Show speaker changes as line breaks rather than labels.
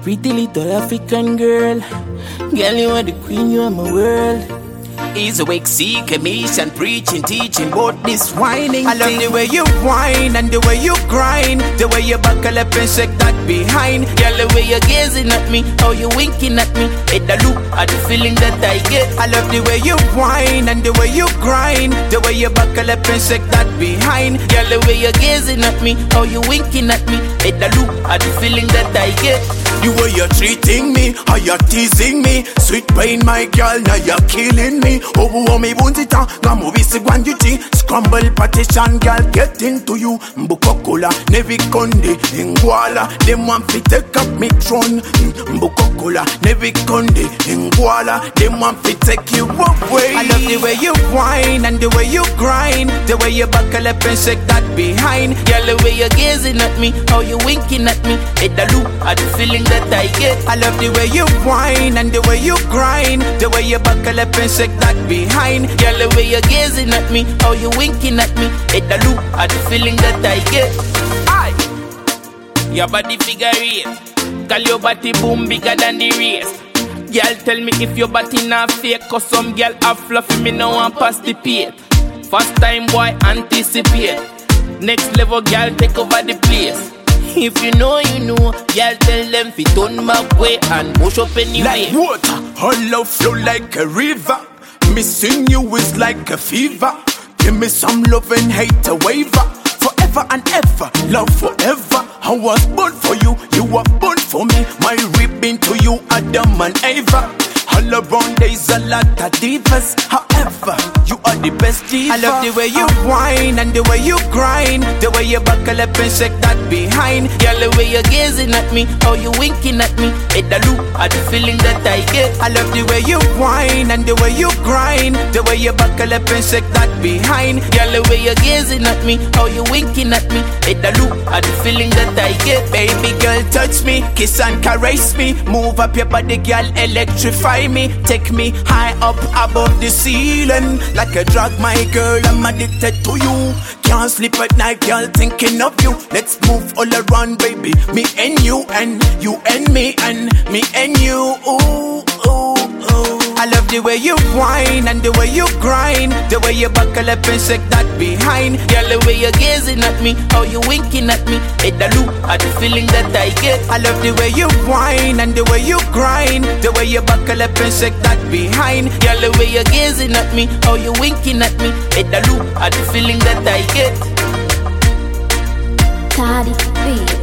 Pretty little African girl. Girl, you are the queen, you are my world. He's awake, seeking, mission, preaching, teaching about this whining. I love the way you whine and the way you grind, the way you buckle up and shake that behind. Girl, the way you're gazing at me, how you winking at me, it the loop at the feeling that I get. I love the way you whine and the way you grind, the way you buckle up and shake that behind. Girl, the way you're gazing at me, how you winking at me, it the loop at the feeling that I get. The way you're treating me, how you're teasing me, sweet pain, my girl, now you're killing me. Oh, me bunzita, ngamu bisi gwanjuti, scramble partition, girl, get into you. Mbukokola, nevi konde, ingwala, them want fi take up me throne. Mbukokola, nevi konde, ingwala, them want fi take you away. I love the way you whine and the way you grind, the way you buckle up and shake that behind. Girl, the way you're gazing at me, how you winking at me, it the loop at the feeling that I get. I love the way you whine and the way you grind, the way you buckle up and shake that behind. Girl, the way you're gazing at me, how you winking at me, it the loop at the feeling that I get. Aye. Your body figure eight, call your body boom bigger than the rest. Girl, tell me if your body not fake, cause some girl have fluffy, me no want pass the plate. First time boy anticipate, next level girl take over the place. If you know, you know, y'all tell them fi turn back way and push up anyway.
Like water, all love flow like a river. Missing you is like a fever. Give me some love and hate a waiver. Forever and ever, love forever. I was born for you, you were born for me. My ribbon to you, Adam and Eva. All around there's a lot of divas. However, you are the best diva. I love the way you whine and the way you grind, the way you buckle up and shake that behind. Girl, the way you're gazing at me, how you winking at me, it the loop at the feeling that I get. I love the way you whine and the way you grind, the way you buckle up and shake that behind. Girl, the way you're gazing at me, how you winking at me, it the loop at the feeling that I get. Baby girl, touch me, kiss and caress me, move up your body, girl, electrify me, take me high up above the ceiling. Like a drug, my girl, I'm addicted to you. Can't sleep at night, girl, thinking of you. Let's move all around, baby, me and you and me and me and you. Ooh, ooh, ooh. I love the way you whine and the way you grind, the way you buckle up and shake that behind. Girl, the way you're gazing at me, how you winking at me, it the loop at the feeling that I get. I love the way you whine and the way you grind, the way you buckle up and shake that behind. Girl, the way you're gazing at me, how you winking at me, it the loop at the feeling that I get.
Cardi B.